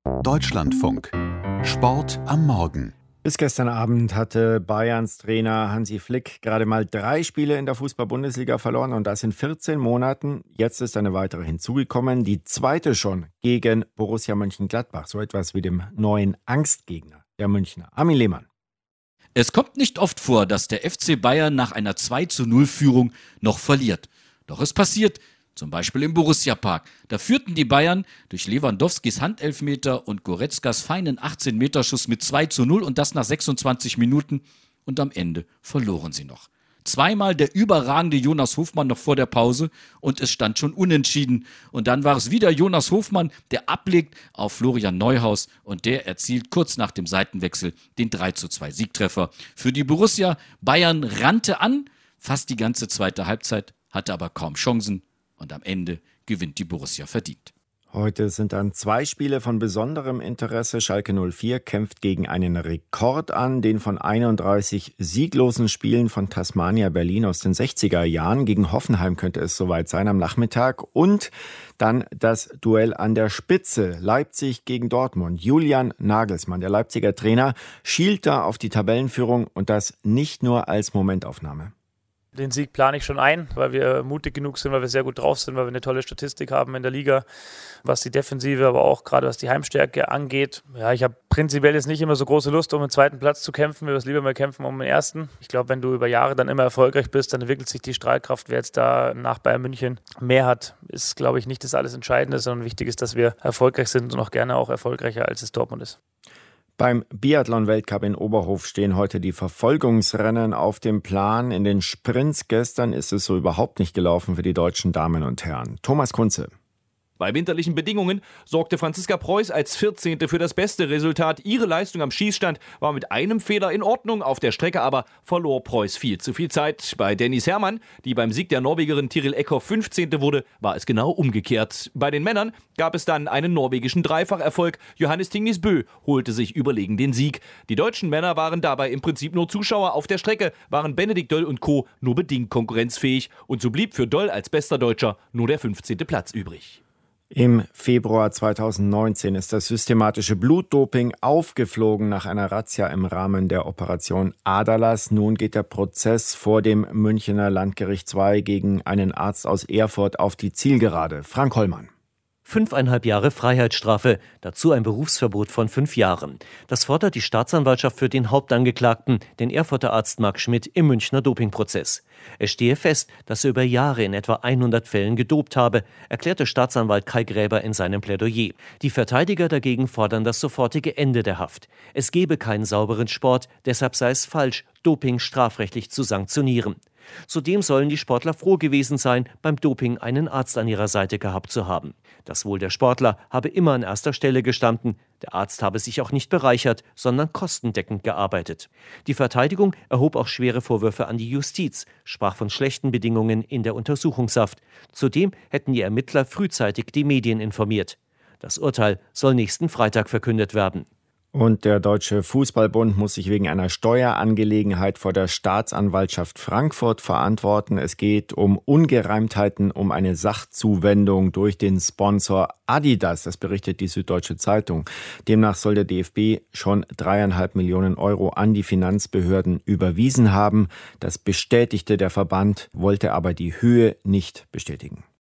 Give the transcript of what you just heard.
Deutschlandfunk. Sport am Morgen. Bis gestern Abend hatte Bayerns Trainer Hansi Flick gerade mal 3 Spiele in der Fußball-Bundesliga verloren und das in 14 Monaten. Jetzt ist eine weitere hinzugekommen, die zweite schon gegen Borussia Mönchengladbach. So etwas wie dem neuen Angstgegner der Münchner. Armin Lehmann. Es kommt nicht oft vor, dass der FC Bayern nach einer 2:0-Führung noch verliert. Doch es passiert, zum Beispiel im Borussia-Park. Da führten die Bayern durch Lewandowskis Handelfmeter und Goretzkas feinen 18-Meter-Schuss mit 2:0 und das nach 26 Minuten. Und am Ende verloren sie noch. Zweimal der überragende Jonas Hofmann noch vor der Pause und es stand schon unentschieden. Und dann war es wieder Jonas Hofmann, der ablegt auf Florian Neuhaus und der erzielt kurz nach dem Seitenwechsel den 3:2 Siegtreffer. Für die Borussia, Bayern rannte an, fast die ganze zweite Halbzeit, hatte aber kaum Chancen. Und am Ende gewinnt die Borussia verdient. Heute sind dann 2 Spiele von besonderem Interesse. Schalke 04 kämpft gegen einen Rekord an, den von 31 sieglosen Spielen von Tasmania Berlin aus den 60er Jahren. Gegen Hoffenheim könnte es soweit sein am Nachmittag. Und dann das Duell an der Spitze. Leipzig gegen Dortmund. Julian Nagelsmann, der Leipziger Trainer, schielt da auf die Tabellenführung und das nicht nur als Momentaufnahme. Den Sieg plane ich schon ein, weil wir mutig genug sind, weil wir sehr gut drauf sind, weil wir eine tolle Statistik haben in der Liga, was die Defensive, aber auch gerade was die Heimstärke angeht. Ja, ich habe prinzipiell jetzt nicht immer so große Lust, um den zweiten Platz zu kämpfen. Wir würden lieber mal kämpfen um den ersten. Ich glaube, wenn du über Jahre dann immer erfolgreich bist, dann entwickelt sich die Strahlkraft. Wer jetzt da nach Bayern München mehr hat, ist, glaube ich, nicht das alles Entscheidende, sondern wichtig ist, dass wir erfolgreich sind und auch gerne auch erfolgreicher, als es Dortmund ist. Beim Biathlon-Weltcup in Oberhof stehen heute die Verfolgungsrennen auf dem Plan. In den Sprints gestern ist es so überhaupt nicht gelaufen für die deutschen Damen und Herren. Thomas Kunze. Bei winterlichen Bedingungen sorgte Franziska Preuß als 14. für das beste Resultat. Ihre Leistung am Schießstand war mit einem Fehler in Ordnung. Auf der Strecke aber verlor Preuß viel zu viel Zeit. Bei Dennis Herrmann, die beim Sieg der Norwegerin Tiril Eckhoff 15. wurde, war es genau umgekehrt. Bei den Männern gab es dann einen norwegischen Dreifacherfolg. Johannes Tingnes Bø holte sich überlegen den Sieg. Die deutschen Männer waren dabei im Prinzip nur Zuschauer. Auf der Strecke waren Benedikt Doll und Co. nur bedingt konkurrenzfähig. Und so blieb für Doll als bester Deutscher nur der 15. Platz übrig. Im Februar 2019 ist das systematische Blutdoping aufgeflogen nach einer Razzia im Rahmen der Operation Aderlass. Nun geht der Prozess vor dem Münchner Landgericht II gegen einen Arzt aus Erfurt auf die Zielgerade. Frank Hollmann. 5,5 Jahre Freiheitsstrafe, dazu ein Berufsverbot von 5 Jahren. Das fordert die Staatsanwaltschaft für den Hauptangeklagten, den Erfurter Arzt Marc Schmidt, im Münchner Dopingprozess. Es stehe fest, dass er über Jahre in etwa 100 Fällen gedopt habe, erklärte Staatsanwalt Kai Gräber in seinem Plädoyer. Die Verteidiger dagegen fordern das sofortige Ende der Haft. Es gebe keinen sauberen Sport, deshalb sei es falsch, Doping strafrechtlich zu sanktionieren. Zudem sollen die Sportler froh gewesen sein, beim Doping einen Arzt an ihrer Seite gehabt zu haben. Das Wohl der Sportler habe immer an erster Stelle gestanden. Der Arzt habe sich auch nicht bereichert, sondern kostendeckend gearbeitet. Die Verteidigung erhob auch schwere Vorwürfe an die Justiz, sprach von schlechten Bedingungen in der Untersuchungshaft. Zudem hätten die Ermittler frühzeitig die Medien informiert. Das Urteil soll nächsten Freitag verkündet werden. Und der Deutsche Fußballbund muss sich wegen einer Steuerangelegenheit vor der Staatsanwaltschaft Frankfurt verantworten. Es geht um Ungereimtheiten um eine Sachzuwendung durch den Sponsor Adidas. Das berichtet die Süddeutsche Zeitung. Demnach soll der DFB schon 3,5 Millionen Euro an die Finanzbehörden überwiesen haben. Das bestätigte der Verband, wollte aber die Höhe nicht bestätigen.